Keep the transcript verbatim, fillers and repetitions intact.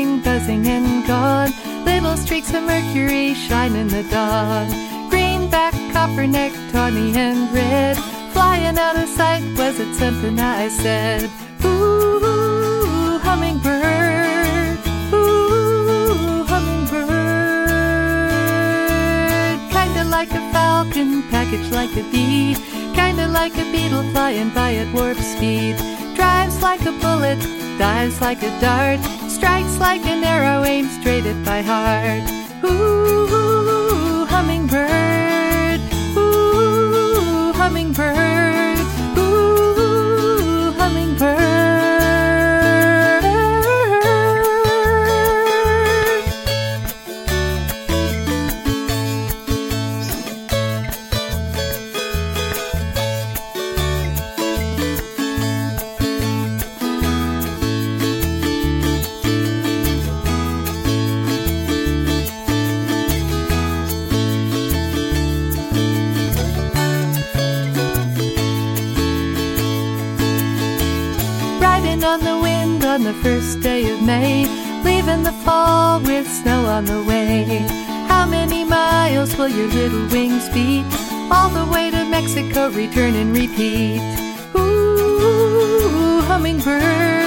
buzzing, buzzing and gone. Little streaks of mercury shine in the dawn. Greenback, copperneck, tawny and red, flying out of sight, was it something I said? Ooh, hummingbird, ooh, hummingbird. Kinda like a falcon, packaged like a bee, kinda like a beetle flying by at warp speed. Drives like a bullet, dives like a dart, strikes like an arrow aimed straight at my heart. Ooh, hummingbird, ooh, hummingbird, ooh, hummingbird. On the wind on the first day of May, leaving the fall with snow on the way. How many miles will your little wings beat? All the way to Mexico, return and repeat. Ooh, hummingbird.